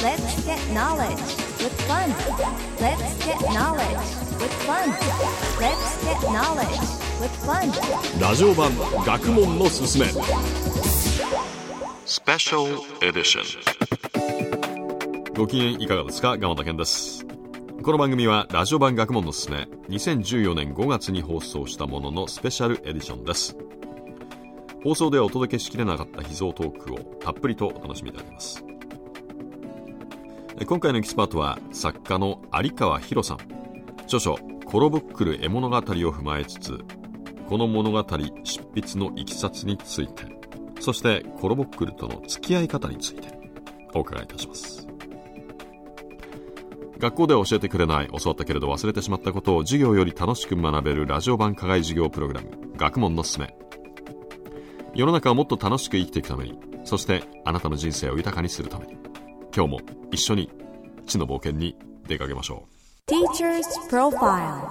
Let's get knowledge with fun. Let's get knowledge with fun. Let's get knowledge with fun. ラジオ版学問のすすめスペシャルエディション。ご機嫌いかがですか。蒲田健です。この番組はラジオ版学問のすすめ2014年5月に放送したもののスペシャルエディションです。放送ではお届けしきれなかった秘蔵トークをたっぷりとお楽しみいただけます。今回のエキスパートは作家の有川博さん。著書コロボックル絵物語を踏まえつつ、この物語執筆のいきさつについて、そしてコロボックルとの付き合い方についてお伺いいたします。学校では教えてくれない、教わったけれど忘れてしまったことを授業より楽しく学べるラジオ版課外授業プログラム、学問のすすめ。世の中をもっと楽しく生きていくために、そしてあなたの人生を豊かにするために、今日も一緒に知の冒険に出かけましょう。 Teacher's Profile。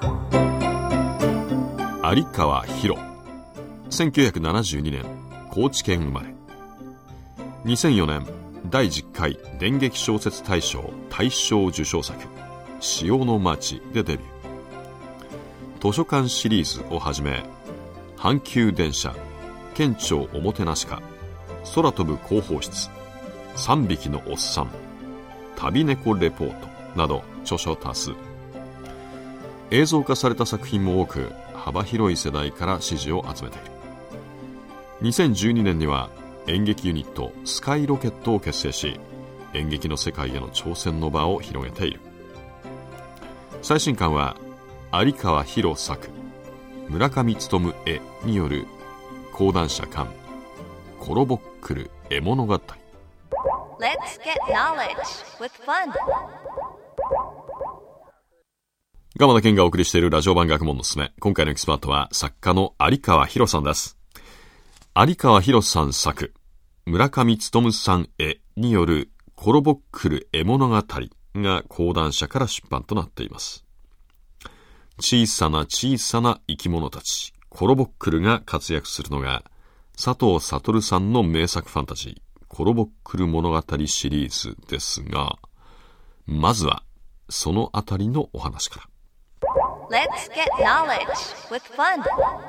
有川博、1972年高知県生まれ。2004年第10回電撃小説大賞大賞受賞作潮の町でデビュー。図書館シリーズをはじめ、阪急電車、県庁おもてなし課、空飛ぶ広報室、3匹のおっさん、旅猫レポートなど著書多数。映像化された作品も多く、幅広い世代から支持を集めている。2012年には演劇ユニットスカイロケットを結成し、演劇の世界への挑戦の場を広げている。最新刊は有川博作、村上勉絵による講談社刊コロボックル絵物語。 Let's get knowledge with fun。 蒲田健がお送りしているラジオ版学問のすすめ。今回のエキスパートは作家の有川博さんです。有川博さん作、村上勉さん絵によるコロボックル絵物語が講談社から出版となっています。小さな小さな生き物たちコロボックルが活躍するのが佐藤悟さんの名作ファンタジーコロボックル物語シリーズですが、まずはそのあたりのお話から。 Let's get knowledge with fun。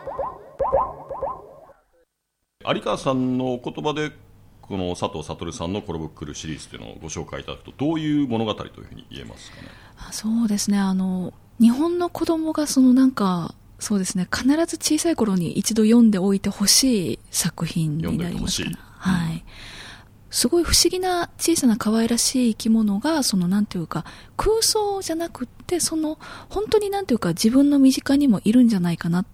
有川さんのお言葉でこの佐藤悟さんのコロボックルシリーズというのをご紹介いただくと、どういう物語というふうに言えますかね。 そうですね、日本の子供がそうですね、必ず小さい頃に一度読んでおいてほしい作品になりますかね。はい。すごい不思議な小さな可愛らしい生き物が、なんていうか、空想じゃなくって、本当になんていうか、自分の身近にもいるんじゃないかなって、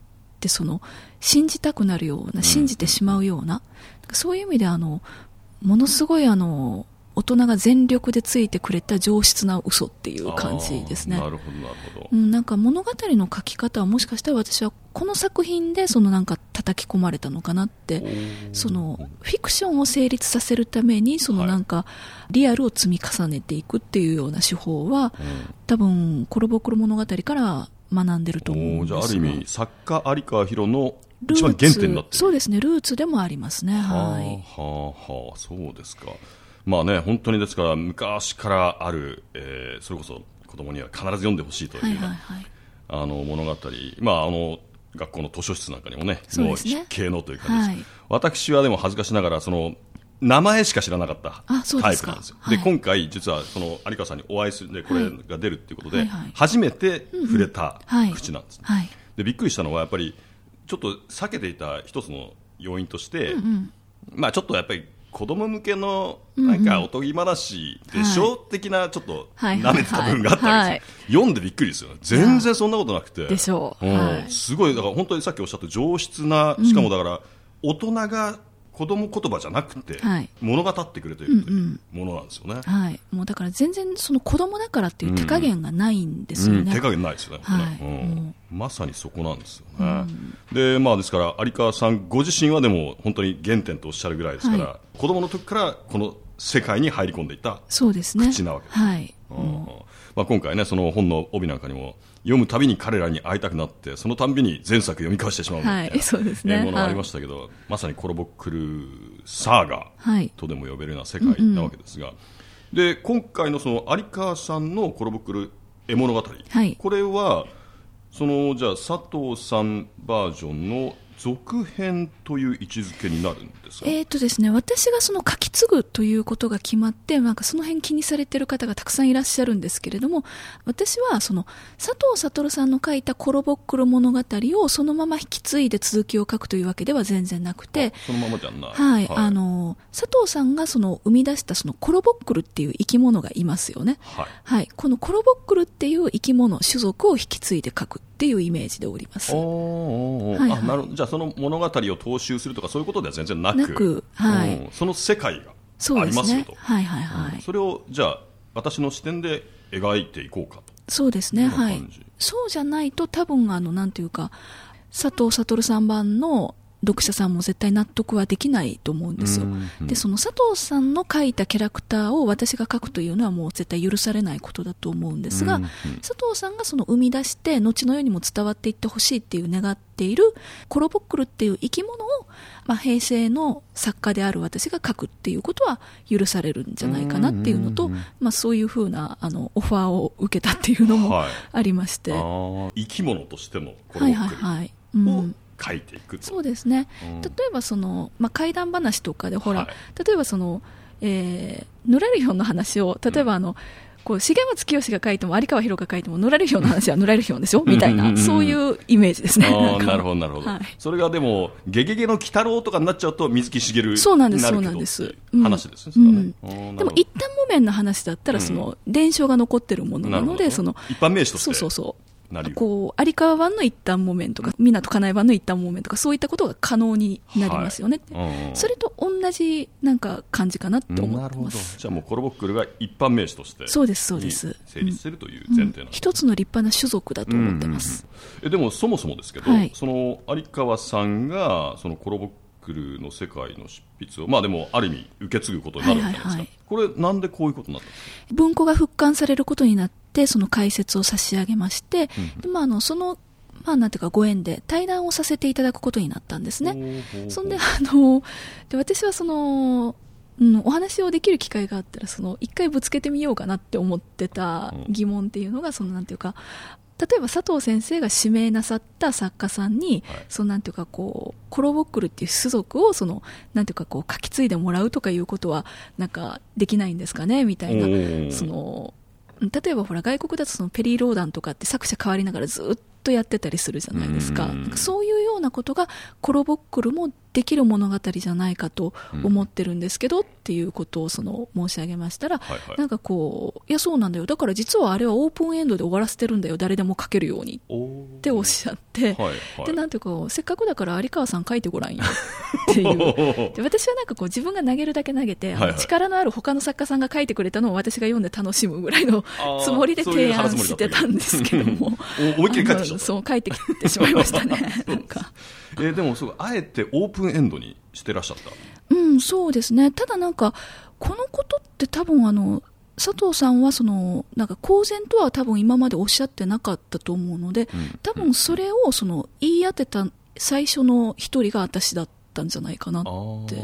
信じたくなるような、信じてしまうような、そういう意味でものすごい大人が全力でついてくれた上質な嘘っていう感じですね。 なるほどなるほど。 なんか物語の書き方はもしかしたら私はこの作品でなんか叩き込まれたのかなって、フィクションを成立させるためになんかリアルを積み重ねていくっていうような手法は、多分コロボックル物語から学んでると思うんですが。 じゃあある意味作家有川博の一番原点になっている。 そうですね、ルーツでもありますね。はい。 そうですか。まあね、本当にですから昔からある、それこそ子供には必ず読んでほしいというような、物語、学校の図書室なんかにもね、もう筆形のという感じです。私はでも恥ずかしながら名前しか知らなかったタイプなんですよ。で、今回実は有川さんにお会いするでこれが出るっていうことで、初めて触れた口なんです、ね。で、びっくりしたのはやっぱりちょっと避けていた一つの要因として、ちょっとやっぱり子供向けのなんかおとぎ話でしょ、的なちょっと舐めてた部分があったんですよ。読んでびっくりですよね。全然そんなことなくて。 でしょう。 すごい、だから本当にさっきおっしゃった上質な、しかもだから大人が子供言葉じゃなくて、物語ってくれているというものなんですよね。 もうだから全然子供だからっていう手加減がないんですよね。 手加減ないですよね。まさにそこなんですよね。で、ですから有川さんご自身はでも本当に原点とおっしゃるぐらいですから、子供の時からこの世界に入り込んでいた口なわけです。今回ね、その本の帯なんかにも読むたびに彼らに会いたくなって、そのたんびに前作読み返してしまうみたいなものがありましたけど、まさにコロボックルサーガとでも呼べるような世界なわけですが、 で今回のその有川さんのコロボックル絵物語、 はい、 これはそのじゃあ佐藤さんバージョンの続編という位置づけになるんですか？ ですね、私がその書き継ぐということが決まって、なんかその辺気にされている方がたくさんいらっしゃるんですけれども、私はその佐藤悟さんの書いたコロボックル物語をそのまま引き継いで続きを書くというわけでは全然なくて、 そのままじゃない、 はい、佐藤さんがその生み出したそのコロボックルっていう生き物がいますよね、 はいはい、このコロボックルっていう生き物種族を引き継いで書くっていうイメージでおります。 はいはい、なるほど。じゃあその物語を踏襲するとかそういうことでは全然なく、はい、その世界がありますよと、 はいはいはい、 それをじゃあ私の視点で描いていこうかと。 そうですね、はい、そうじゃないと多分なんていうか佐藤悟さん版の読者さんも絶対納得はできないと思うんですよ。でその佐藤さんの書いたキャラクターを私が書くというのはもう絶対許されないことだと思うんですが、佐藤さんがその生み出して後の世にも伝わっていってほしいっていう願っているコロボックルっていう生き物を、平成の作家である私が書くっていうことは許されるんじゃないかなっていうのと、そういうふうなオファーを受けたっていうのもありまして、 生き物としてのコロボックルを、はいはいはい、書いていくと。そうですね、 例えばその、怪談話とかでほら、はい、例えばその、ぬらりひょんの話を例えばこう重松清が書いても有川博が書いてもぬらりひょんの話はぬらりひょんでしょみたいなそういうイメージですね。 なるほどなるほど、はい、それがでもゲゲゲの鬼太郎とかになっちゃうと水木しげるになるけどそうなんですそうなんです、 話ですね、 でも一旦木綿の話だったらその伝承が残ってるものなので、その一般名詞としてそうそうこう有川版の一旦木綿とか湊かなえ版の一旦木綿とかそういったことが可能になりますよね、はい、それと同じなんか感じかなって思ってます。 なるほど。じゃあもうコロボックルが一般名詞としてそうですそうです成立しているという前提なんです、 一つの立派な種族だと思ってます、 でもそもそもですけど、はい、その有川さんがそのコロボックルの世界の執筆をでもある意味受け継ぐことになるわけですか、はいはいはい、これなんでこういうことになったんですか？ 文庫が復刊されることになってその解説を差し上げまして、でそのなんていうかご縁で対談をさせていただくことになったんですね。そんでで私はその、お話をできる機会があったら一回ぶつけてみようかなって思ってた疑問っていうのがなんていうか例えば佐藤先生が指名なさった作家さんに、はい、なんていうかコロボックルっていう種族をなんていうか書き継いでもらうとかいうことはなんかできないんですかねみたいな例えばほら外国だとペリー・ローダンとかって作者変わりながらずっとやってたりするじゃないですか。なんかそういうようなことがコロボックルもできる物語じゃないかと思ってるんですけど、っていうことを申し上げましたら、はいはい、なんかいやそうなんだよ、だから実はあれはオープンエンドで終わらせてるんだよ、誰でも書けるようにっておっしゃって、はいはい、でなんていうかせっかくだから有川さん書いてごらんよっていうで私はなんか自分が投げるだけ投げて、はいはい、力のある他の作家さんが書いてくれたのを私が読んで楽しむぐらいのつもりで提案してたんですけども思いっきり書いてきちゃった。 そう書いてきてしまいましたねなんかでもあえてオープンエンドにしてらっしゃった。 そうですね。ただなんかこのことって多分佐藤さんはなんか公然とは多分今までおっしゃってなかったと思うので、多分それを言い当てた最初の一人が私だったんじゃないかなって。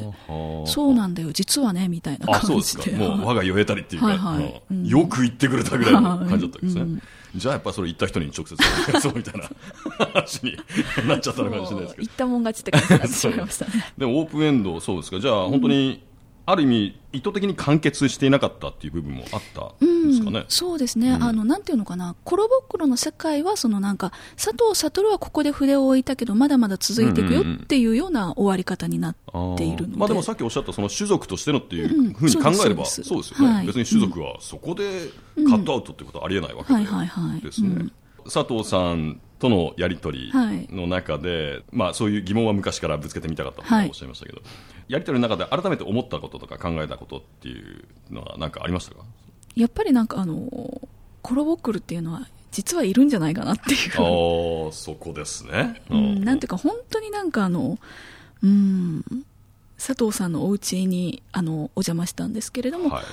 そうなんだよ実はねみたいな感じで。そうですか。もう我が言えたりっていうか、はいはいよく言ってくれたぐらいの感じだったわけですね。じゃあやっぱりそれ言った人に直接そうみたいな話になっちゃったのかもしれないですけど、 言ったもん勝ちって感じになってしまいましたねでもオープンエンドそうですか。じゃあ本当にある意味意図的に完結していなかったっていう部分もあったんですかね。 そうですね、なんていうのかな、コロボックルの世界はなんか佐藤悟はここで筆を置いたけどまだまだ続いていくよっていうような終わり方になっているので、 でもさっきおっしゃった種族としてのっていうふうに考えればそうですよね、はい、別に種族はそこでカットアウトってことはありえないわけですね。佐藤さんとのやり取りの中で、そういう疑問は昔からぶつけてみたかったとおっしゃいましたけど、やり取りの中で改めて思ったこととか考えたことっていうのは何かありましたか？ やっぱりなんかコロボックルっていうのは実はいるんじゃないかなっていうそこですね、 なんていうか本当になんか佐藤さんのお家にお邪魔したんですけれども、はい、本当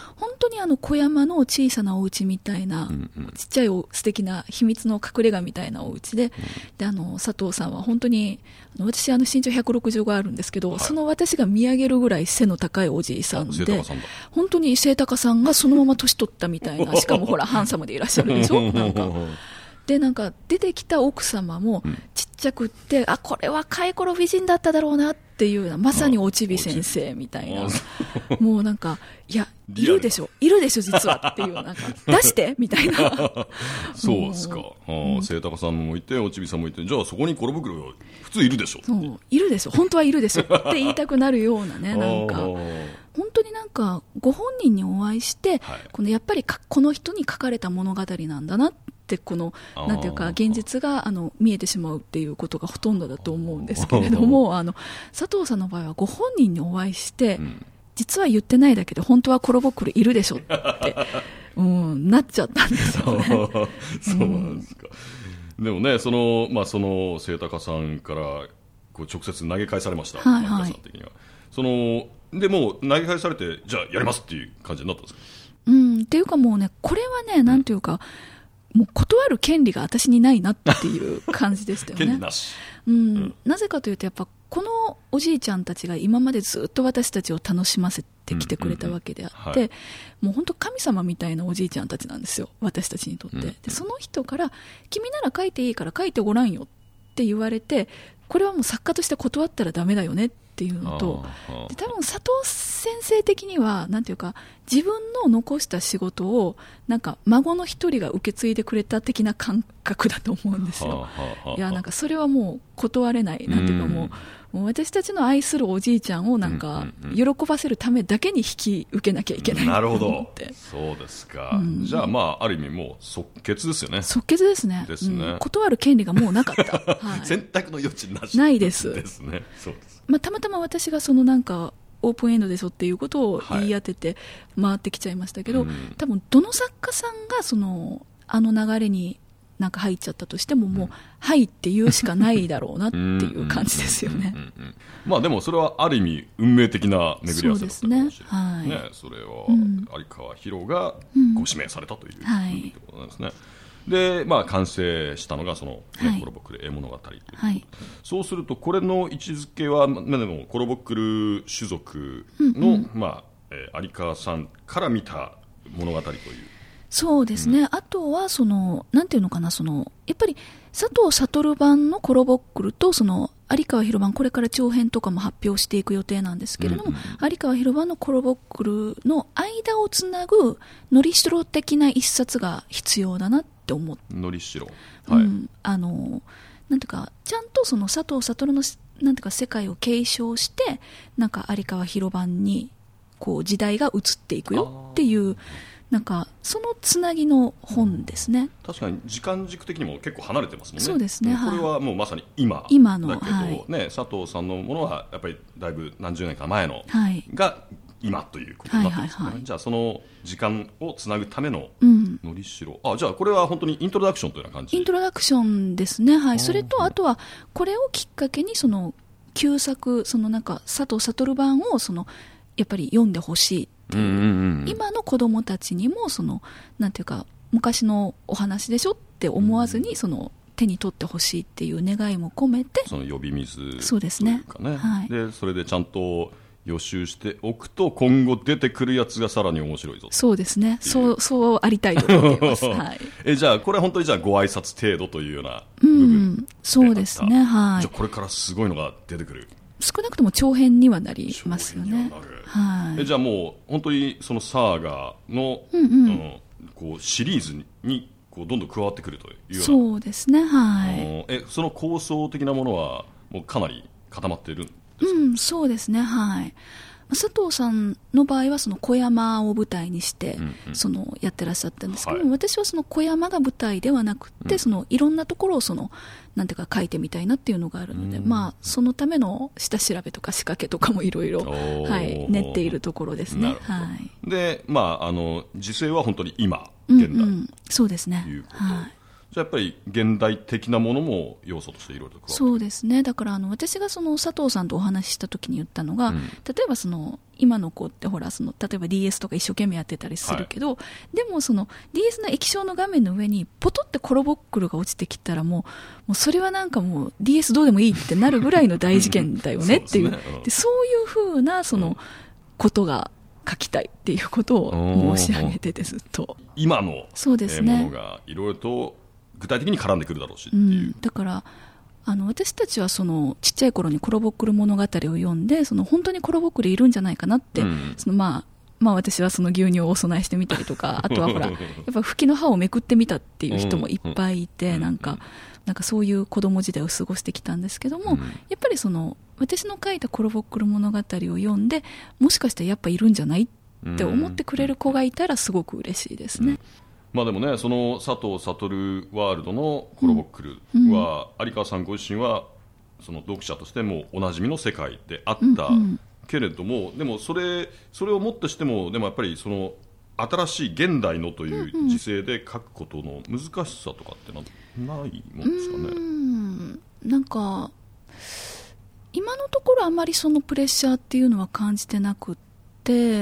に小山の小さなお家みたいな、ちっちゃい素敵な秘密の隠れ家みたいなお家で、で佐藤さんは本当に私身長165あるんですけど、その私が見上げるぐらい背の高いおじいさんで、本当に背高さんがそのまま年取ったみたいな、しかもほらハンサムでいらっしゃるでしょ。なんか出てきた奥様もちっちゃくって、これ若い頃美人だっただろうなっていうような、まさにおちび先生みたいな、もうなんか、いや、いるでしょ実はっていう、なんか出してみたいな。 そうですか。清高さんもいて、おちびさんもいて、じゃあそこにコロ袋が普通いるでしょ。 いるでしょ、本当はいるでしょって言いたくなるようなね、なんか本当になんかご本人にお会いして、このやっぱりこの人に書かれた物語なんだなって、このなんていうか現実が見えてしまうっていうことがほとんどだと思うんですけれども、佐藤さんの場合はご本人にお会いして、実は言ってないだけで本当はコロボックルいるでしょって、なっちゃったんですよね。 そうなんですか。でもね、その清高さんからこう直接投げ返されました。さん的にはでもう投げ返されて、じゃあやりますっていう感じになったんですか。 っていうかもうね、これはね、なんていうか、もう断る権利が私にないなっていう感じでしたよね。 権利なし。 なぜかというと、やっぱこのおじいちゃんたちが今までずっと私たちを楽しませてきてくれたわけであって、もう本当神様みたいなおじいちゃんたちなんですよ、私たちにとって。でその人から君なら書いていいから書いてごらんよって言われて、これはもう作家として断ったらダメだよねっていうのと、で多分佐藤先生的にはなんていうか、自分の残した仕事をなんか孫の一人が受け継いでくれた的な感覚だと思うんですよ。いや、なんかそれはもう断れない、なんていうかもう私たちの愛するおじいちゃんをなんか喜ばせるためだけに引き受けなきゃいけない。 なるほど。そうですか。じゃあある意味もう即決ですよね。 即決ですね。断る権利がもうなかった。 選択の余地なし。 ないです。 ですね。そうです。 たまたま私がなんかオープンエンドでしょっていうことを言い当てて回ってきちゃいましたけど、多分どの作家さんが流れになんか入っちゃったとしても、もうはいって言うしかないだろうなっていう感じですよね。 でもそれはある意味運命的な巡り合わせだったかもしれないですね。それは有川博がご指名されたということなんですね。で完成したのがコロボックル絵物語という、そうするとこれの位置づけは、でもコロボックル種族の、有川さんから見た物語という。 そうですね。あとはなんていうのかな、やっぱり佐藤悟版のコロボックルと有川博版、これから長編とかも発表していく予定なんですけれども、有川博版のコロボックルの間をつなぐのりしろ的な一冊が必要だなって思って。 のりしろ。 なんていうか、ちゃんと佐藤悟のなんていうか世界を継承して、なんか有川博版にこう時代が移っていくよっていう。なんかそのつなぎの本ですね。 確かに時間軸的にも結構離れてますもんね。 そうですね。 これはもうまさに今のだけど、佐藤さんのものはやっぱりだいぶ何十年か前のが今ということになってますね。じゃあその時間をつなぐためののりしろ。じゃあこれは本当にイントロダクションというような感じ。 イントロダクションですね。それとあとはこれをきっかけに旧作なんか佐藤悟版をやっぱり読んでほしい。今の子供たちにもなんていうか昔のお話でしょって思わずに手に取ってほしいっていう願いも込めて、 呼び水というかね。 そうですね。 でそれでちゃんと予習しておくと今後出てくるやつがさらに面白いぞ。 そうですね。そうありたいと思っています。 じゃあこれは本当にご挨拶程度というような部分そうですね。じゃあこれからすごいのが出てくる。 少なくとも長編にはなりますよね。 じゃあもう本当にサーガの、こうシリーズにこうどんどん加わってくるというような。 そうですね。 その構想的なものはもうかなり固まっているんですか。 そうですね。佐藤さんの場合は小山を舞台にしてやってらっしゃったんですけども、私は小山が舞台ではなくて、いろんなところをなんていうか書いてみたいなっていうのがあるので、そのための下調べとか仕掛けとかもいろいろ練っているところですね。 で時勢は本当に今現代そうですね。 じゃあやっぱり現代的なものも要素としていろいろと加わってくる。 そうですね。だから私がその佐藤さんとお話しした時に言ったのが、例えばその今の子ってほらその例えば DS とか一生懸命やってたりするけど、でもその DS の液晶の画面の上にポトってコロボックルが落ちてきたらもうそれはなんかもう DS どうでもいいってなるぐらいの大事件だよねっていう、そういうふうなそのことが書きたいっていうことを申し上げてて、ずっと今のそうですね、 ものがいろいろと具体的に絡んでくるだろうしっていう、 だから私たちはそのちっちゃい頃にコロボックル物語を読んで、その本当にコロボックルいるんじゃないかなって、そのまあ私はその牛乳をお供えしてみたりとか、あとはほらやっぱ吹きの葉をめくってみたっていう人もいっぱいいて、なんかそういう子供時代を過ごしてきたんですけども、やっぱりその私の書いたコロボックル物語を読んで、もしかしてやっぱいるんじゃないって思ってくれる子がいたらすごく嬉しいですね。 まあでもね、その佐藤悟ワールドのコロボックルは、有川さんご自身はその読者としてもおなじみの世界であったけれども、でもそれをもってしても、でもやっぱりその新しい現代のという時勢で書くことの難しさとかってないもんですかね。 なんか今のところあまりそのプレッシャーっていうのは感じてなくって、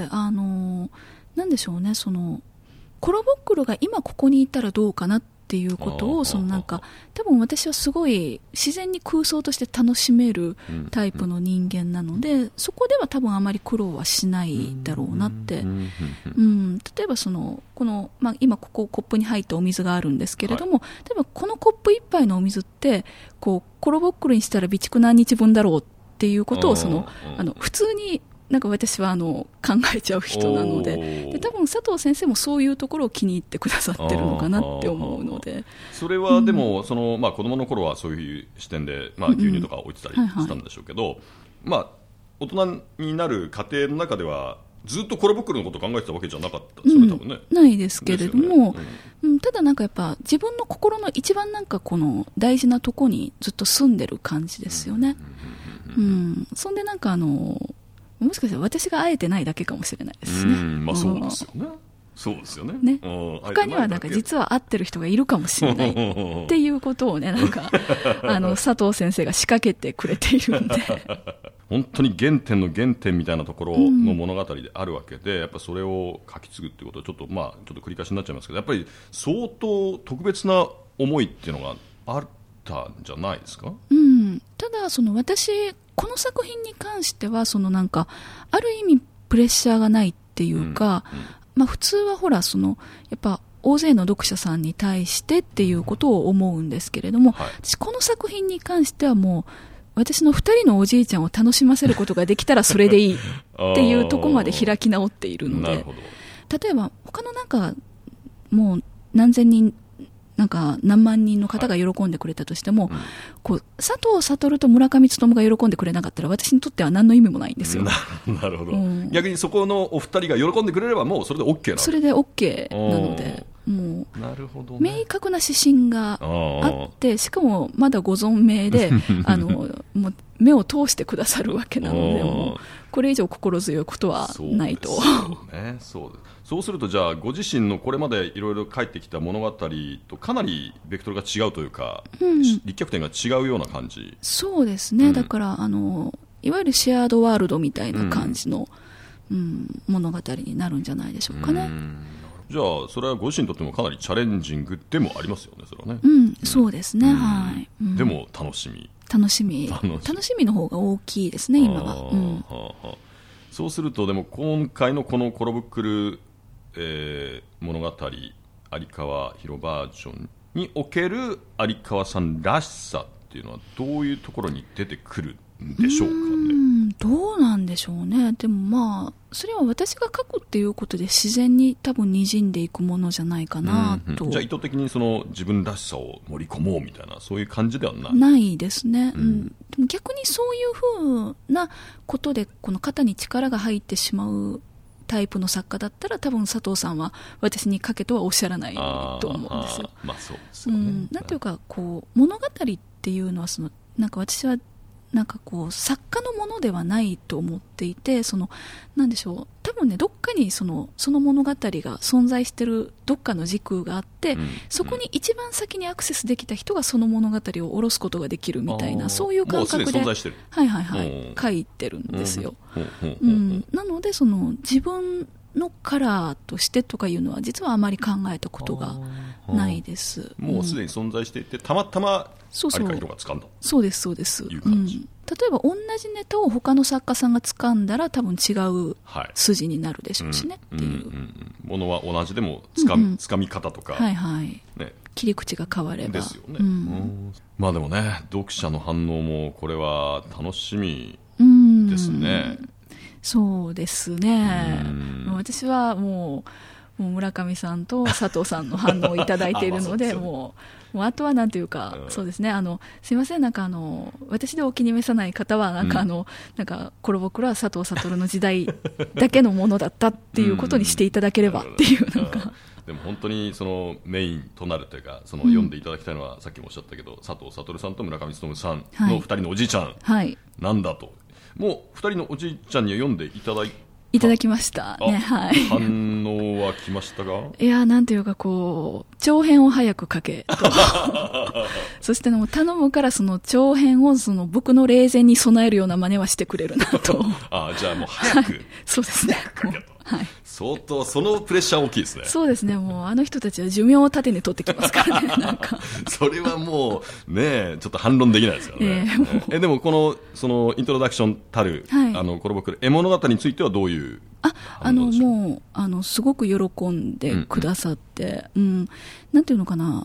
なんでしょうね、そのコロボックルが今ここにいたらどうかなっていうことを、そのなんか多分私はすごい自然に空想として楽しめるタイプの人間なので、そこでは多分あまり苦労はしないだろうなって、例えばそのこの、今ここコップに入ったお水があるんですけれども、例えばこのコップ一杯のお水ってこうコロボックルにしたら備蓄何日分だろうっていうことをその普通になんか私は考えちゃう人なので、多分佐藤先生もそういうところを気に入ってくださってるのかなって思うので、 それはでもその、子供の頃はそういう視点で、牛乳とか置いてたりしたんでしょうけど、大人になる過程の中ではずっとコロボックルのことを考えてたわけじゃなかったですよね、多分ね。 ないですけれども、ただなんかやっぱ自分の心の一番なんかこの大事なとこにずっと住んでる感じですよね。そんでなんかもしかしたら私が会えてないだけかもしれないですね。 そうですよね。そうですよね。 他にはなんか実は会ってる人がいるかもしれないっていうことをね、なんか佐藤先生が仕掛けてくれているんで本当に原点の原点みたいなところの物語であるわけで、やっぱそれを書き継ぐっていうことはちょっと繰り返しになっちゃいますけど、やっぱり相当特別な思いっていうのがあったんじゃないですか。 ただその私この作品に関してはそのなんかある意味プレッシャーがないっていうか、普通はほらそのやっぱ大勢の読者さんに対してっていうことを思うんですけれども、私この作品に関してはもう私の2人のおじいちゃんを楽しませることができたらそれでいいっていうところまで開き直っているので、例えば他のなんかもう何千人なんか何万人の方が喜んでくれたとしても、こう佐藤悟と村上勉が喜んでくれなかったら私にとっては何の意味もないんですよ。 なるほど、逆にそこのお二人が喜んでくれればもうそれで OK なの。 それで OK なので、もうなるほど、 明確な指針があって、しかもまだご存命でもう目を通してくださるわけなので、もうこれ以上心強いことはないと。 そうするとじゃあご自身のこれまでいろいろ書いてきた物語とかなりベクトルが違うというか、立脚点が違うような感じ。 そうですね、だからいわゆるシェアードワールドみたいな感じの、物語になるんじゃないでしょうかね。 じゃあそれはご自身にとってもかなりチャレンジングでもありますよね、それはね。 そうですね、 でも楽しみの方が大きいですね、今は。 そうするとでも今回のこのコロブックル、物語有川博バージョンにおける有川さんらしさっていうのはどういうところに出てくるんでしょうかね。 どうなんでしょうね。でもそれは私が書くっていうことで自然に多分滲んでいくものじゃないかなと。 じゃあ意図的にその自分らしさを盛り込もうみたいなそういう感じではないですね。でも逆にそういうふうなことでこの肩に力が入ってしまうタイプの作家だったら多分佐藤さんは私に書けとはおっしゃらないと思うんですよ。 そうですよね。 なんていうかこう物語っていうのはなんか私はなんかこう作家のもののではないと思っていて、なんでしょう、多分ね、どっかにその物語が存在してるどっかの時空があって、そこに一番先にアクセスできた人がその物語を下ろすことができるみたいな、そういう感覚で、書いてるんですよ。なので自分のカラーとしてとかいうのは実はあまり考えたことがないです。 もうすでに存在していて、たまたまあれか人が掴んだ。 そうですそうです。例えば同じネタを他の作家さんが掴んだら多分違う筋になるでしょうしねっていう。 ものは同じでも掴み方とか、 切り口が変わればですよね。まあでもね、読者の反応もこれは楽しみですね。 そうですね。私はもう村上さんと佐藤さんの反応をいただいているので、もうあとはなんていうか、そうですね、すいません、私でお気に召さない方はなんかコロボクラは佐藤悟の時代だけのものだったっていうことにしていただければっていう、 でも本当にメインとなるというか、読んでいただきたいのは、さっきもおっしゃったけど、佐藤悟さんと村上勉さんの2人のおじいちゃんなんだと、もう2人のおじいちゃんには読んでいただきましたね。 反応は来ましたが、 いや、なんていうか長編を早く書けとそして頼むから長編を僕の霊前に備えるような真似はしてくれるなとじゃあもう早くそうですね、 相当そのプレッシャー大きいですね。 そうですね、もうあの人たちは寿命を盾に取ってきますからねなんかそれはもうね、ちょっと反論できないですよね。でもそのイントロダクションたる、コロボクラ絵物語についてはどういうもうすごく喜んでくださって、なんていうのかな、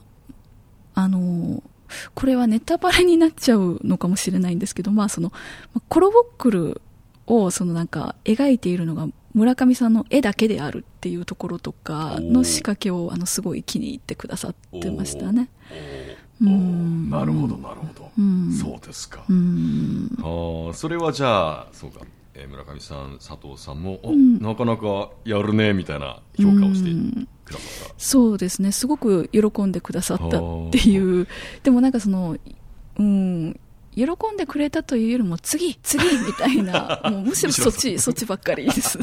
これはネタバレになっちゃうのかもしれないんですけど、コロボックルをなんか描いているのが村上さんの絵だけであるっていうところとかの仕掛けをすごい気に入ってくださってましたね。 なるほどなるほど、そうですか。それはじゃあそうか、村上さん佐藤さんも、なかなかやるねみたいな評価をしてくださった。 そうですね、すごく喜んでくださったっていう。でもなんか喜んでくれたというよりも次みたいなもうむしろそっちばっかりです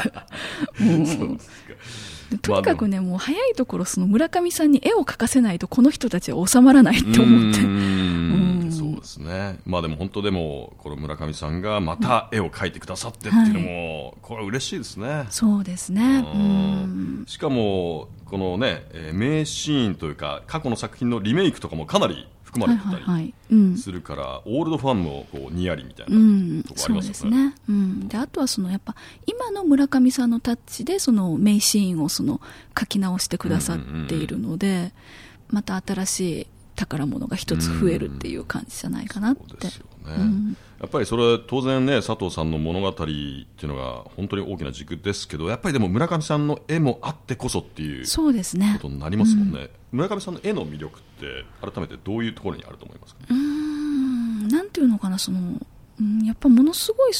とにかくね、もう早いところ村上さんに絵を描かせないとこの人たちは収まらないって思って。 そうですね。でも本当この村上さんがまた絵を描いてくださってっていうのも、これは嬉しいですね。 そうですね。 しかもこのね、名シーンというか過去の作品のリメイクとかもかなり含まれてたりするから、オールドファンもニヤリみたいなところありますよね。 であとはやっぱ今の村上さんのタッチで名シーンを書き直してくださっているので、また新しい宝物が一つ増えるっていう感じじゃないかなって。そうですよね。 やっぱりそれは当然ね、佐藤さんの物語っていうのが本当に大きな軸ですけど、やっぱりでも村上さんの絵もあってこそっていうことになりますもんね。村上さんの絵の魅力って改めてどういうところにあると思いますか？ なんていうのかな、やっぱものすごい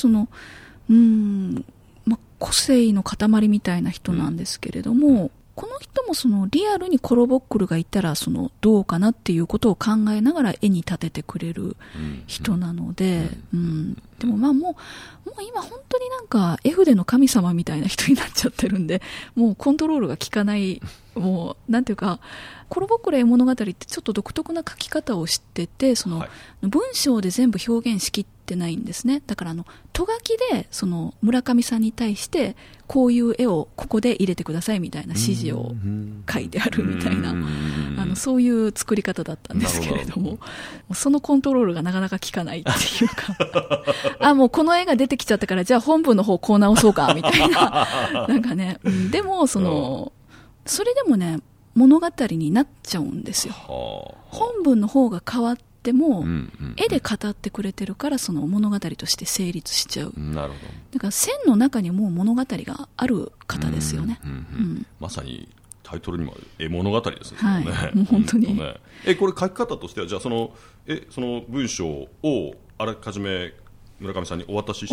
個性の塊みたいな人なんですけれども、この人もリアルにコロボックルがいたらどうかなっていうことを考えながら絵に立ててくれる人なので、でももう今本当になんか絵筆の神様みたいな人になっちゃってるんで、もうコントロールが効かない、もうなんていうか、コロボックル絵物語ってちょっと独特な書き方をしてて、文章で全部表現しきってないんですね。だからとがきで村上さんに対してこういう絵をここで入れてくださいみたいな指示を書いてあるみたいな、そういう作り方だったんですけれども、そのコントロールがなかなか効かないっていうかもうこの絵が出てきちゃったからじゃあ本文の方こう直そうかみたいななんかね、でもそれでもね物語になっちゃうんですよ。本文の方が変わっても、絵で語ってくれてるから物語として成立しちゃう。 なるほど。 だから線の中にもう物語がある方ですよね。 まさにタイトルにもある絵物語ですね。 もう本当に。 これ書き方としてはじゃあその文章をあらかじめ村上さんにお渡しして、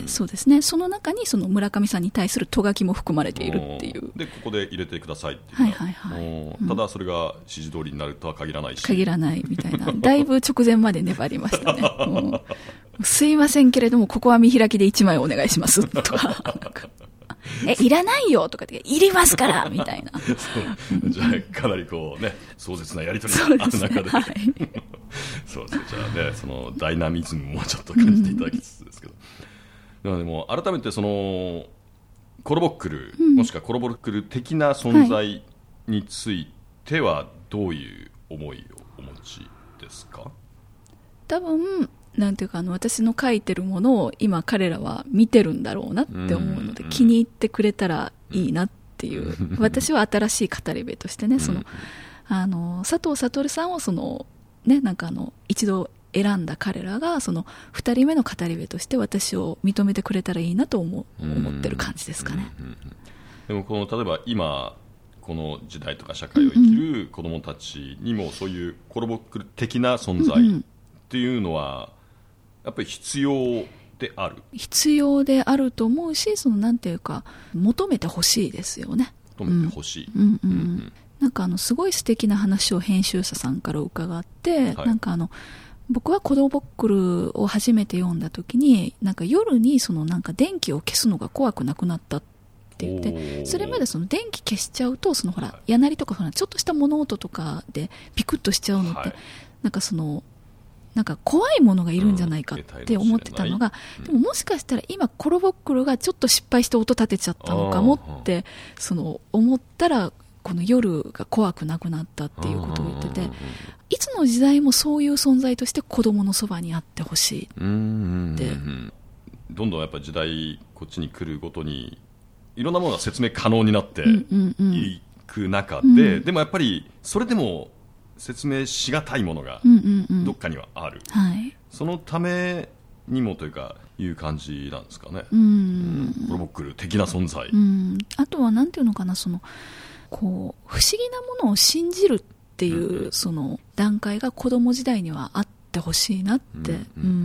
そうですね、その中にその村上さんに対するト書きも含まれているっていう。 でここで入れてくださいっていう、 はいはいはい、 ただそれが指示通りになるとは限らないし、 限らないみたいなだいぶ直前まで粘りましたねもうすいませんけれどもここは見開きで1枚お願いしますとかいらないよとかっていりますからみたいなそうじゃあかなりこうね壮絶なやり取りがある中で、はいそうですね、じゃあねそのダイナミズムもちょっと感じていただきつつですけど、でも改めてそのコロボックル、もしくはコロボックル的な存在についてはどういう思いをお持ちですか？ 多分なんていうか私の書いてるものを今彼らは見てるんだろうなって思うので、気に入ってくれたらいいなっていう、私は新しい語り部としてね、その佐藤悟さんをそのね、なんか一度選んだ彼らがその2人目の語り部として私を認めてくれたらいいなと思ってる感じですかね。 でもこの例えば今この時代とか社会を生きる子どもたちにもそういうコロボックル的な存在っていうのはやっぱり必要である？必要であると思うし、そのなんていうか求めてほしいですよね。 求めてほしい、 なんかすごい素敵な話を編集者さんから伺って、はい、なんか僕はコロボックルを初めて読んだ時になんか夜にそのなんか電気を消すのが怖くなくなったって言って、それまでその電気消しちゃうとそのほらやなりとかちょっとした物音とかでピクッとしちゃうのって、はい、なんかそのなんか怖いものがいるんじゃないかって思ってたのが、でももしかしたら今コロボックルがちょっと失敗して音立てちゃったのかもってその思ったらこの夜が怖くなくなったっていうことを言ってて、いつの時代もそういう存在として子供のそばにあってほしいって。どんどんやっぱり時代こっちに来るごとにいろんなものが説明可能になっていく中で、でもやっぱりそれでも説明しがたいものがどっかにはある、 はい、 そのためにもというかいう感じなんですかね。コロボックル的な存在、 あとはなんていうのかな、そのこう不思議なものを信じるっていうその段階が子供時代にはあってほしいなって、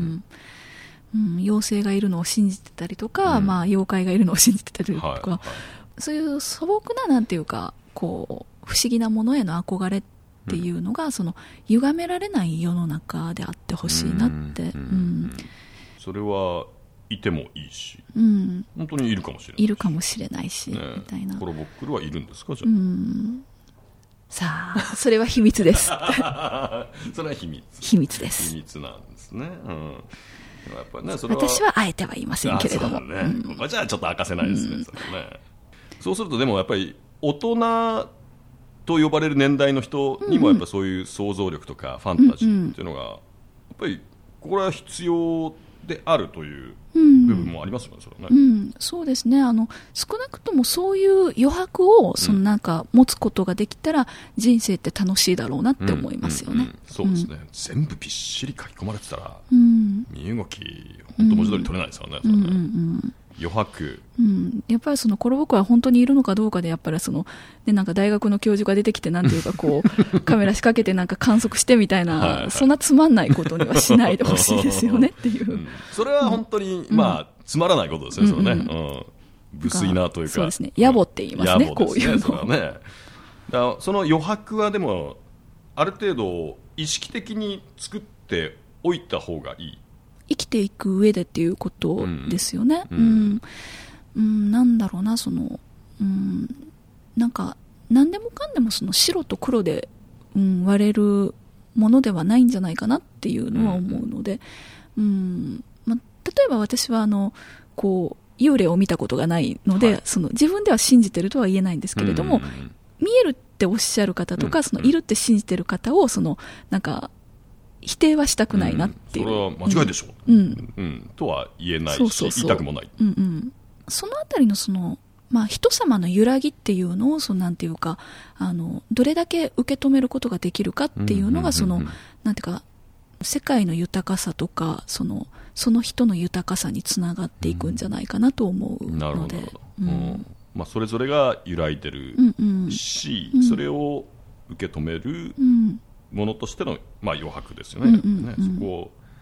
妖精がいるのを信じてたりとか、まあ、妖怪がいるのを信じてたりとか、はいはい、そういう素朴ななんていうかこう不思議なものへの憧れっていうのが、その歪められない世の中であってほしいなって、 それはいてもいいし、本当にいるかもしれないし、 いるかもしれないし、みたいな。 コロボックルはいるんですか？じゃさあそれは秘密ですそれは秘密です。 秘密なんですね。やっぱね、それは私はあえては言いませんけれども、 じゃあちょっと明かせないですね、それね。そうするとでもやっぱり大人と呼ばれる年代の人にもやっぱそういう想像力とかファンタジーっていうのがやっぱりこれは必要であるという部分もありますよね、それはね。 そうですね。少なくともそういう余白をそのなんか持つことができたら人生って楽しいだろうなって思いますよね。 そうですね、全部びっしり書き込まれてたら、身動き本当文字通り取れないですよね。余白、 やっぱりそのコロボックルは本当にいるのかどうかでやっぱりその、ね、なんか大学の教授が出てきてなんていうかこうカメラ仕掛けてなんか観測してみたいなそんなつまんないことにはしないでほしいですよねっていう、 それは本当に、まあつまらないことですね、それね、無粋なというか、 そうですね、野暮って言いますね、こういうの。 それはね、だからその余白はでもある程度意識的に作っておいた方がいい、 生きていく上でっていうことですよね。なんだろうな、その、なんか何でもかんでもその白と黒で、割れるものではないんじゃないかなっていうのは思うので、例えば私はこう幽霊を見たことがないので、その自分では信じてるとは言えないんですけれども、見えるっておっしゃる方とか、そのいるって信じてる方をそのなんか否定はしたくないなっていう、 それは間違いでしょう、とは言えないし、言いたくもない、 そのあたりのその、人様の揺らぎっていうのをそのなんていうかどれだけ受け止めることができるかっていうのがそのなんていうか世界の豊かさとかその人の豊かさにつながっていくんじゃないかなと思うので、 それぞれが揺らいでるし、それを受け止めるものとしての、余白ですよね。そこ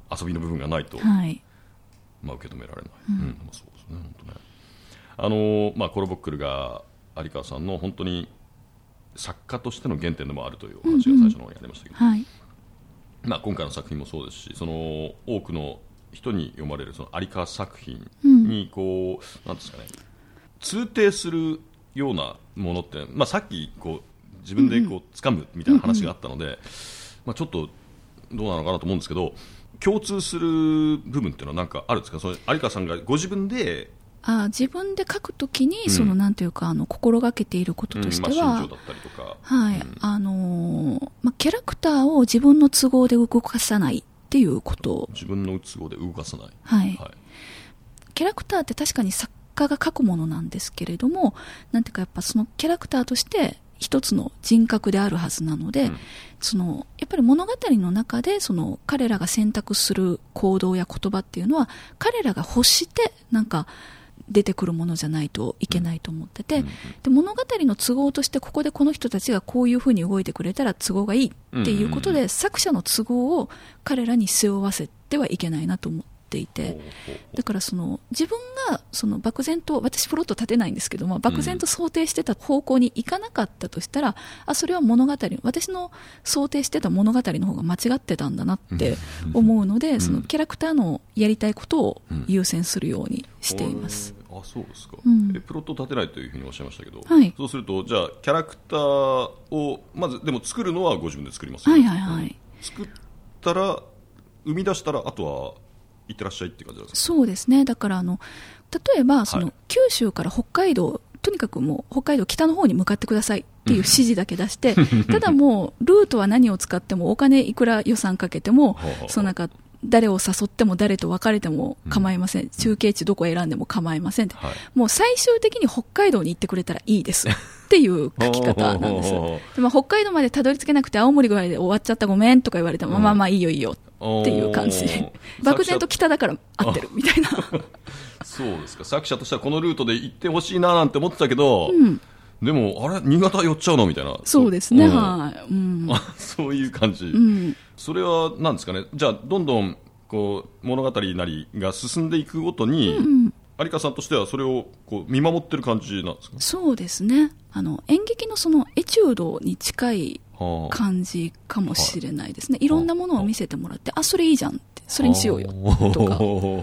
遊びの部分がないと、 はい、 受け止められない、そうですね、本当ね。コロボックルが有川さんの本当に作家としての原点でもあるというお話が最初の方にありましたけど、 はい、 今回の作品もそうですし、その多くの人に読まれるその有川作品にこう、なんですかね、通底するようなものって、さっきこう自分でこう掴むみたいな話があったので、ちょっとどうなのかなと思うんですけど、共通する部分っていうのは何かあるんですか？その有川さんがご自分で自分で書くときに、そのなんていうか心がけていることとしては、 心情だったりとか、 はい、キャラクターを自分の都合で動かさないっていうこと。 自分の都合で動かさない、 はい、キャラクターって確かに作家が書くものなんですけれども、なんていうかやっぱそのキャラクターとして一つの人格であるはずなので、そのやっぱり物語の中でその彼らが選択する行動や言葉っていうのは彼らが欲してなんか出てくるものじゃないといけないと思ってて、で物語の都合としてここでこの人たちがこういうふうに動いてくれたら都合がいいっていうことで、作者の都合を彼らに背負わせてはいけないなと思っていて、だからその自分がその漠然と、私プロット立てないんですけども、漠然と想定してた方向に行かなかったとしたら、それは物語、私の想定してた物語の方が間違ってたんだなって思うので、そのキャラクターのやりたいことを優先するようにしています。 そうですか。プロット立てないというふうにおっしゃいましたけど、 はい、 そうするとじゃあキャラクターをまずでも作るのはご自分で作りますよね。作ったら生み出したらあとはいってらっしゃいっていう感じなんですか？そうですね。 だから例えばその九州から北海道、とにかくもう北海道北の方に向かってくださいっていう指示だけ出してただもうルートは何を使ってもお金いくら予算かけてもそのなんか誰を誘っても誰と別れても構いません、中継地どこ選んでも構いませんって、もう最終的に北海道に行ってくれたらいいですっていう書き方なんですで、北海道までたどり着けなくて青森ぐらいで終わっちゃったごめんとか言われても、まあいいよいいよっていう感じで、漠然と北だから合ってるみたいなそうですか。作者としてはこのルートで行ってほしいななんて思ってたけど、でもあれ新潟寄っちゃうのみたいな。 そうですね、 そういう感じ、それは何ですかね。じゃあどんどんこう物語なりが進んでいくごとに、有川さんとしてはそれをこう見守ってる感じなんですか？ そうですね。演劇のそのエチュードに近い感じかもしれないですね。いろんなものを見せてもらって、それいいじゃんって、それにしようよとか、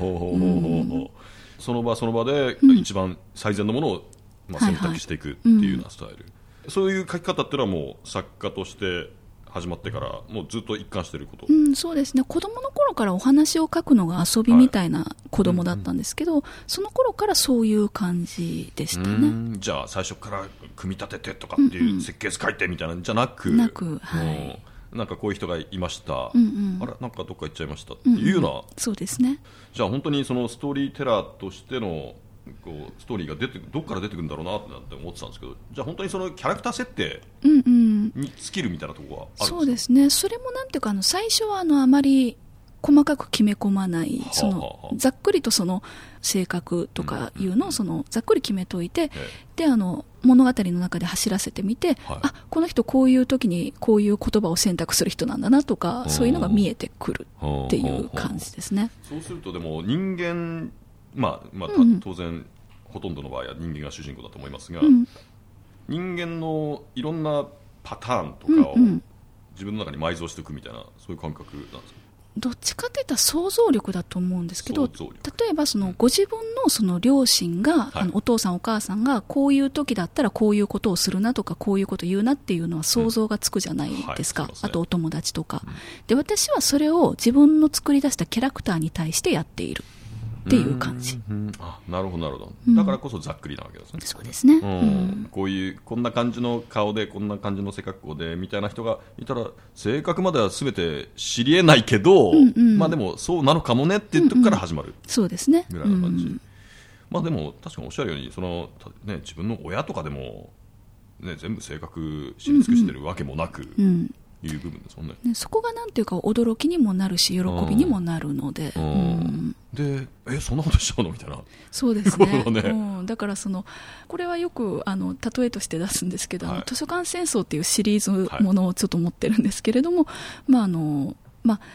その場その場で一番最善のものを選択していくっていうようなスタイル、そういう書き方っていうのはもう作家として始まってからもうずっと一貫していること？ そうですね。子供の頃からお話を書くのが遊びみたいな子供だったんですけど、その頃からそういう感じでしたね。 じゃあ最初から組み立ててとかっていう設計図書いてみたいなじゃなく、なんかこういう人がいました、あれなんかどっか行っちゃいましたっていうような、 そうですね。 じゃあ本当にそのストーリーテラーとしてのこうストーリーがどっから出てくるんだろうなって思ってたんですけど、じゃあ本当にそのキャラクター設定に尽きるみたいなところはあるんですか？そうですね。それもなんていうか最初はあまり細かく決め込まない、そのざっくりとその性格とかいうのをそのざっくり決めといて、で物語の中で走らせてみて、この人こういう時にこういう言葉を選択する人なんだなとか、そういうのが見えてくるっていう感じですね。 そうするとでも人間当然ほとんどの場合は人間が主人公だと思いますが、人間のいろんなパターンとかを自分の中に埋蔵していくみたいな、そういう感覚なんですか？ どっちかといったら想像力だと思うんですけど、例えばそのご自分のその両親が、お父さんお母さんがこういう時だったらこういうことをするなとかこういうこと言うなっていうのは想像がつくじゃないですか、あとお友達とか、で私はそれを自分の作り出したキャラクターに対してやっているっていう感じ。 なるほどなるほど、だからこそざっくりなわけですね。 そうですね、 こんな感じの顔でこんな感じの背格好でみたいな人がいたら性格までは全て知り得ないけど、でもそうなのかもねっていうところから始まる、 そうですねぐらいな感じ、でも確かにおっしゃるように自分の親とかでも、全部性格知り尽くしてるわけもなく、いう部分ですもんね。 そこがなんていうか驚きにもなるし喜びにもなるので、 でそんなことしちゃうのみたいな。 そうですねだからこれはよく例えとして出すんですけど、図書館戦争っていうシリーズものをちょっと持ってるんですけれども、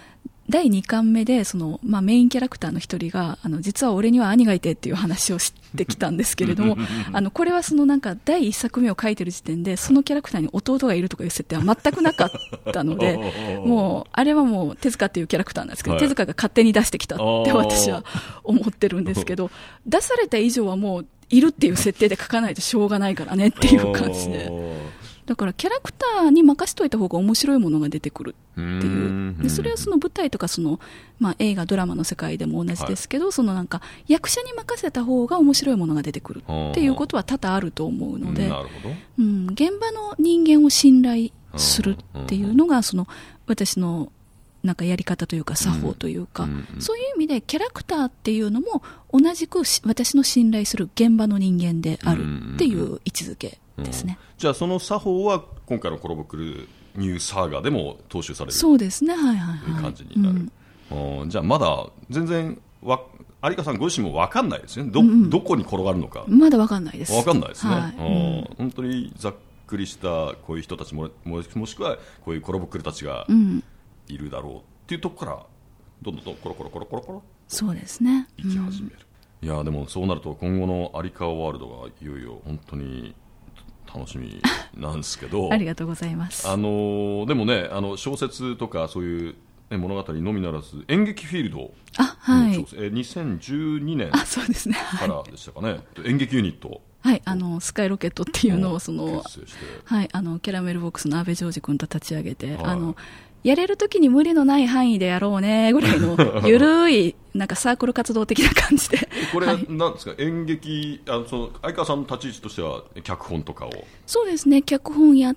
第2巻目でメインキャラクターの一人が実は俺には兄がいてっていう話をしてきたんですけれどもこれはなんか第1作目を書いてる時点でそのキャラクターに弟がいるとかいう設定は全くなかったのでもうあれはもう手塚っていうキャラクターなんですけど、はい、手塚が勝手に出してきたって私は思ってるんですけど出された以上はもういるっていう設定で書かないとしょうがないからねっていう感じで、だからキャラクターに任せといた方が面白いものが出てくるっていう。でそれは舞台とか映画ドラマの世界でも同じですけど、はい、なんか役者に任せた方が面白いものが出てくるっていうことは多々あると思うので、 なるほど、 現場の人間を信頼するっていうのが私のなんかやり方というか作法というか、そういう意味でキャラクターっていうのも同じく私の信頼する現場の人間であるっていう位置づけですね。 じゃあその作法は今回のコロボクルニューサーガでも踏襲されるそうですね、はいはいはい、 という感じになる、じゃあまだ全然有香さんご自身も分かんないですね。どこに転がるのかまだ分かんないです。 分かんないですね、 はい、 本当にざっくりしたこういう人たちもしくはこういうコロボクルたちがいるだろうっていうところからどんどんコロコロコロコロコロそうですね、 行き始める、いやでもそうなると今後の有香ワールドがいよいよ本当に楽しみなんですけどありがとうございます。 でもね小説とかそういう、ね、物語のみならず演劇フィールドのはい、 2012年そうですね、 からでしたかね、演劇ユニットはい、スカイロケットっていうのを結成して、 はい、キャラメルボックスの阿部ジョージ君と立ち上げて、はい、やれるときに無理のない範囲でやろうねぐらいのゆるいなんかサークル活動的な感じでこれなんですか、はい、演劇相川さんの立ち位置としては脚本とかをそうですね、脚本やって、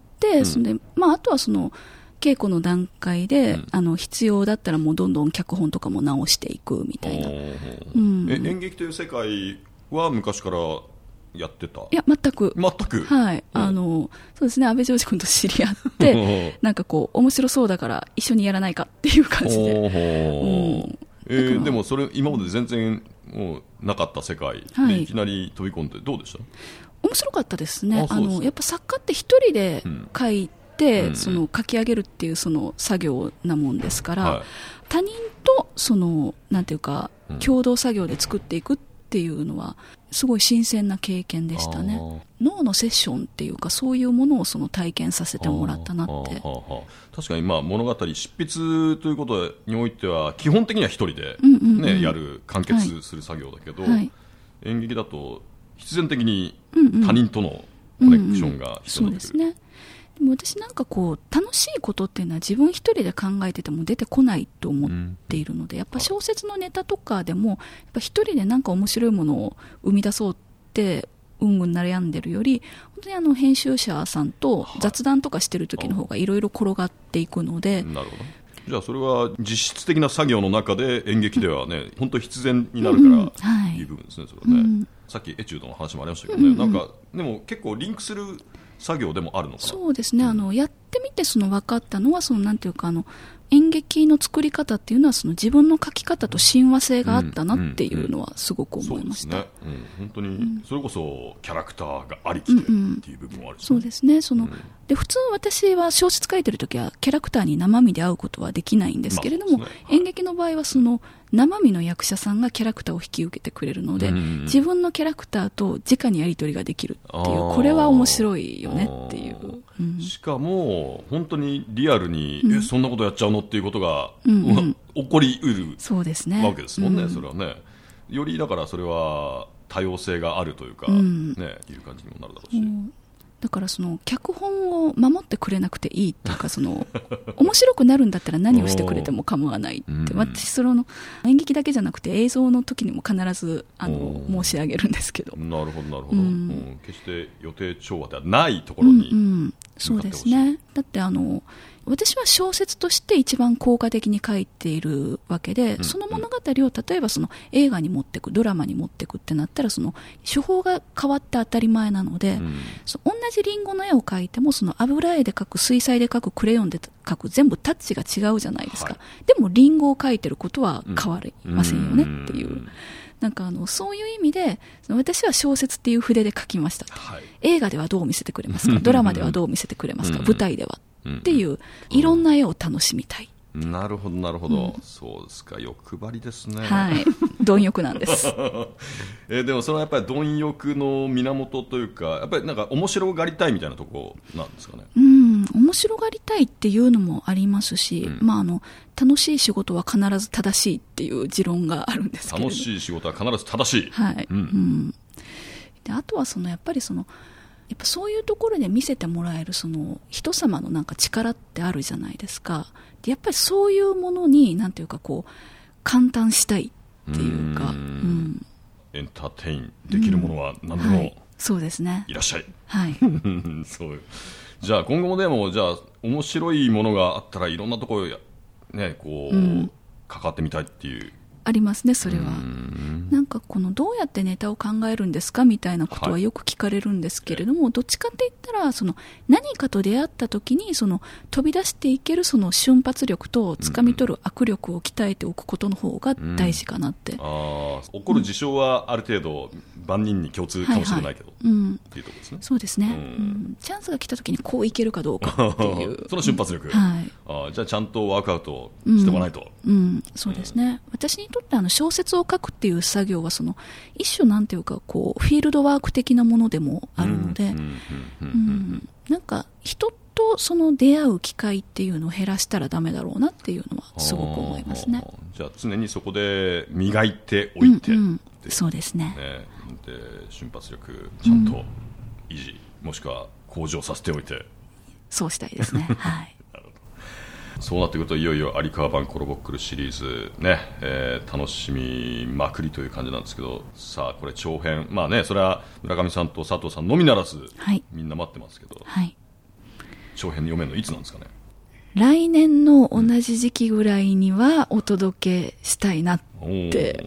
あとは稽古の段階で、必要だったらもうどんどん脚本とかも直していくみたいな、 演劇という世界は昔からやってた？ いや全くはい、そうですね、阿部ジョージ君と知り合ってなんかこう面白そうだから一緒にやらないかっていう感じで、 でもそれ今まで全然もうなかった世界でいきなり飛び込んでどうでした？ 面白かったですね。やっぱ作家って一人で書いて、書き上げるっていう作業なもんですから、はい、他人となんていうか共同作業で作っていくっていうのはすごい新鮮な経験でしたね。脳のセッションっていうかそういうものを体験させてもらったなって。 確かに物語執筆ということにおいては基本的には一人で、やる完結する作業だけど、はい、演劇だと必然的に他人とのコネクションが必要になってくる。 そうですね。でも私なんか楽しいことっていうのは自分一人で考えてても出てこないと思っているので、やっぱ小説のネタとかでもやっぱ一人でなんか面白いものを生み出そうって悩んでるより本当に編集者さんと雑談とかしてる時の方がいろいろ転がっていくので、 なるほど。じゃあそれは実質的な作業の中で演劇ではね、本当必然になるからいう部分ですね、それはね。さっきエチュードの話もありましたけどね、なんかでも結構リンクする作業でもあるのかな。 そうですね、やってみて分かったのはなんていうか演劇の作り方っていうのは自分の書き方と親和性があったなっていうのはすごく思いました。 そうですね、本当にそれこそキャラクターがありきでっていう部分もあるし、ね、 そうですね。で普通私は小説書いてるときはキャラクターに生身で会うことはできないんですけれども、演劇の場合は生身の役者さんがキャラクターを引き受けてくれるので、自分のキャラクターと直にやり取りができるっていう、これは面白いよねっていう、 しかも本当にリアルに、そんなことやっちゃうのっていうことが、起こりうるそうですねわけですもんね、それはね。よりだからそれは多様性があるというか、いう感じにもなるだろうし、 だから脚本を守ってくれなくていいっていうか面白くなるんだったら何をしてくれても構わないって、私演劇だけじゃなくて映像の時にも必ず申し上げるんですけど。 なるほどなるほど、決して予定調和ではないところにそうですね。だって私は小説として一番効果的に書いているわけで、その物語を例えば映画に持っていく、ドラマに持っていくってなったら手法が変わって当たり前なので、同じリンゴの絵を描いても油絵で描く、水彩で描く、クレヨンで描く、全部タッチが違うじゃないですか、でもリンゴを描いてることは変わりませんよねっていう、なんかそういう意味で私は小説っていう筆で書きました、映画ではどう見せてくれますか、ドラマではどう見せてくれますか、舞台ではっていういろんな絵を楽しみたいっなるほどなるほど、そうですか、欲張りですね。 はい、貪欲なんですでもそのやっぱり貪欲の源というか、やっぱりなんか面白がりたいみたいなところなんですかね。 面白がりたいっていうのもありますし、楽しい仕事は必ず正しいっていう持論があるんですけれど、 楽しい仕事は必ず正しい、 はい、であとはやっぱりやっぱそういうところで見せてもらえる人様のなんか力ってあるじゃないですか。でやっぱりそういうものになんていうか感嘆したいっていうか、 エンターテインできるものは何でも、はい、 そうですね、 いらっしゃい、 はい、 そうじゃあ今後もでもじゃあ面白いものがあったらいろんなところね関わってみたいっていうありますね。それはなんかどうやってネタを考えるんですかみたいなことはよく聞かれるんですけれども、どっちかって言ったら何かと出会った時に飛び出していける瞬発力と掴み取る握力を鍛えておくことの方が大事かなって、 起こる事象はある程度万人に共通かもしれないけど、っていうところですね。 そうですね、チャンスが来た時にこういけるかどうかっていうその瞬発力、じゃあちゃんとワークアウトしておかないと、 そうですね。私にとって小説を書くっていう作業は一種なんていうかフィールドワーク的なものでもあるので、なんか人と出会う機会っていうのを減らしたらダメだろうなっていうのはすごく思いますね。 じゃあ常にそこで磨いておいて、 そうですね。 で瞬発力ちゃんと維持、もしくは向上させておいて、 そうしたいですね。はい。 そうなってくるといよいよ有川版コロボックルシリーズね、楽しみまくりという感じなんですけど、さあこれ長編、それは村上さんと佐藤さんのみならず、みんな待ってますけど、長編読めるのいつなんですかね。 来年の同じ時期ぐらいにはお届けしたいなって、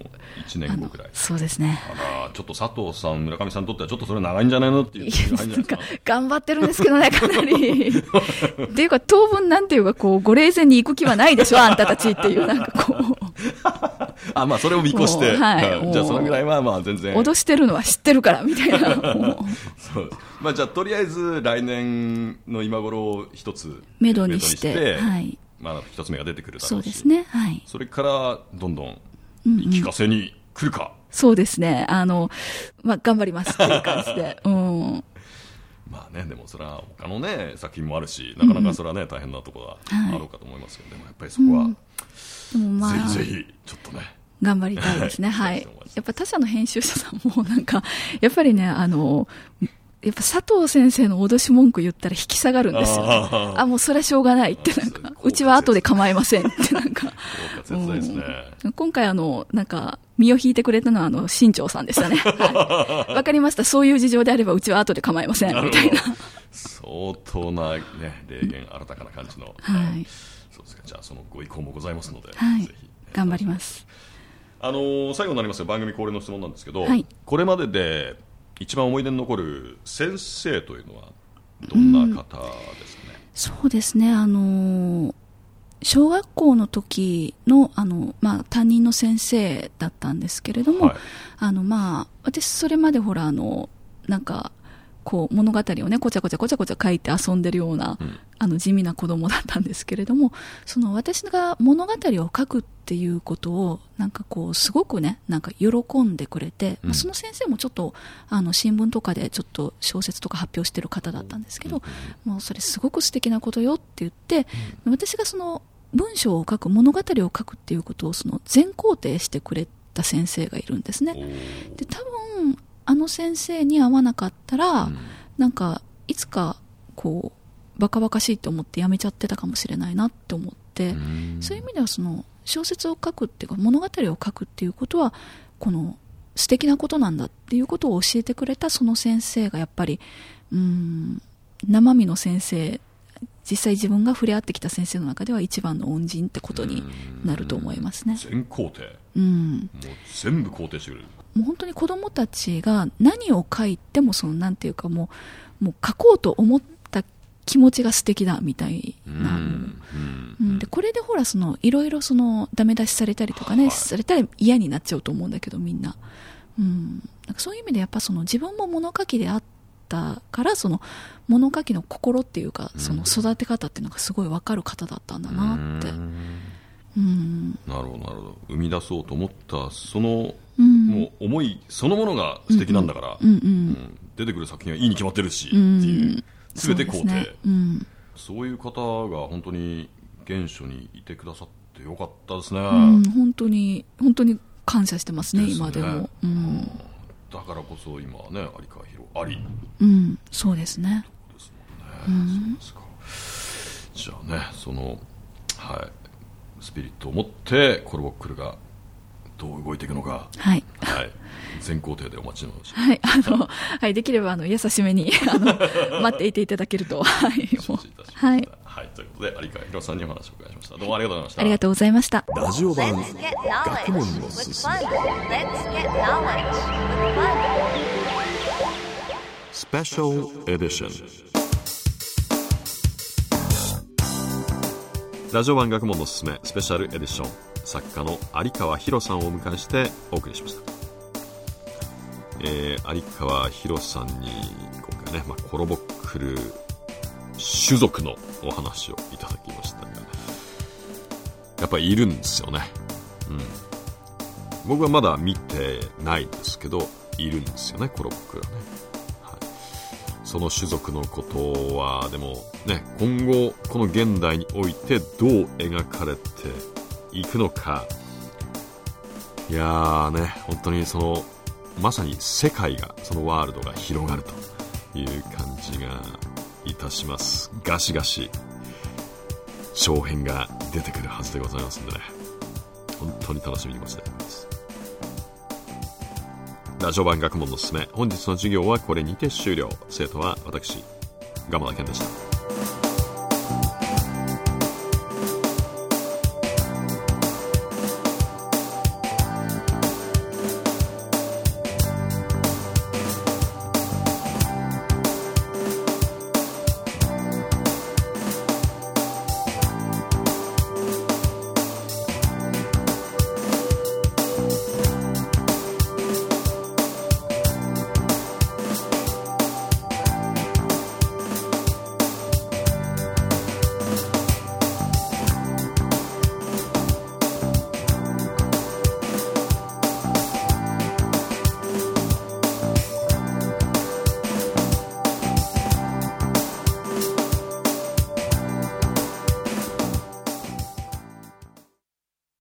1年後ぐらい。 そうですね。 ちょっと佐藤さん村上さんにとってはちょっとそれ長いんじゃないのっていう感じじゃないですか。 頑張ってるんですけどね、かなりっていうか当分なんていうかご霊前に行く気はないでしょあんたたちっていうなんかそれを見越して、じゃあそのぐらいは全然脅してるのは知ってるからみたいなそうじゃあとりあえず来年の今頃を一つ目処にして、 一つ目が出てくるだろうし、 そうですね、 それからどんどん聞かせに来るか、 そうですね、頑張りますっていう感じででもそれは他のね作品もあるし、なかなかそれはね大変なところはあろうかと思いますけど、でもやっぱりそこは、ぜひぜひちょっとね頑張りたいですね。はい。やっぱ他社の編集者さんもなんかやっぱりねやっぱ佐藤先生の脅し文句言ったら引き下がるんですよ、ね。もうそれはしょうがないってなんかうちは後で構いませんってなんか。今回なんか身を引いてくれたのは新潮さんでしたね。わかりました。そういう事情であればうちは後で構いませんみたいな。 相当なね霊言新たかな感じの。そうですか。じゃあそのご意向もございますので、ぜひ頑張ります。 最後になりますが番組恒例の質問なんですけど、これまでで一番思い出に残る先生というのはどんな方ですかね。 そうですね、小学校の時の担任の先生だったんですけれども、私それまでなんか物語をねこちゃこちゃ書いて遊んでるような、地味な子供だったんですけれども、私が物語を書くっていうことをなんかすごくねなんか喜んでくれて、その先生もちょっと新聞とかでちょっと小説とか発表してる方だったんですけど、もうそれすごく素敵なことよって言って、私が文章を書く物語を書くっていうことを全肯定してくれた先生がいるんですね。で多分先生に会わなかったら、なんかいつかバカバカしいと思ってやめちゃってたかもしれないなって思って、そういう意味では小説を書くっていうか物語を書くっていうことは素敵なことなんだっていうことを教えてくれたその先生がやっぱり生身の先生、実際自分が触れ合ってきた先生の中では一番の恩人ってことになると思いますね。 全肯定、もう全部肯定してくれる。 もう本当に子供たちが何を書いてもなんていうかもう書こうと思った気持ちが素敵だみたいな、でこれでほらいろいろダメ出しされたりとかね、されたら嫌になっちゃうと思うんだけどみんな、なんかそういう意味でやっぱ自分も物書きであっったからその物書きの心っていうかその育て方っていうのがすごい分かる方だったんだなって。 なるほどなるほど。生み出そうと思ったその、もう思いそのものが素敵なんだから、出てくる作品はいいに決まってるし、っていう全て肯定、そういう方が本当に原初にいてくださってよかったですね。 本当に感謝してますね、今でも。 だからこそ今はね、有川博あり。 そうですね。 そうですか。じゃあね、そのスピリットを持ってコルボックルがどう動いていくのか、全工程でお待ちのできれば優しめに待っていていただけると。 承知いたしました。ということで有川博さんにお話を伺いました。どうもありがとうございました。 ありがとうございました。 ラジオ版学問のすすめスペシャルエディション。ラジオ版学問のすすめスペシャルエディション、作家の有川博さんをお迎えしてお送りしました。有川博さんに今回ね、コロボックル種族のお話をいただきましたが、やっぱりいるんですよね。僕はまだ見てないんですけど、いるんですよね、コロボックルはね。その種族のことはでもね、今後この現代においてどう描かれていくのか。いやーね、本当にそのまさに世界が、そのワールドが広がるという感じがいたします。ガシガシ長編が出てくるはずでございますんでね、本当に楽しみに待ちたいと思います。ラジオ版学問のすすめ、本日の授業はこれにて終了。生徒は私、蒲田健でした。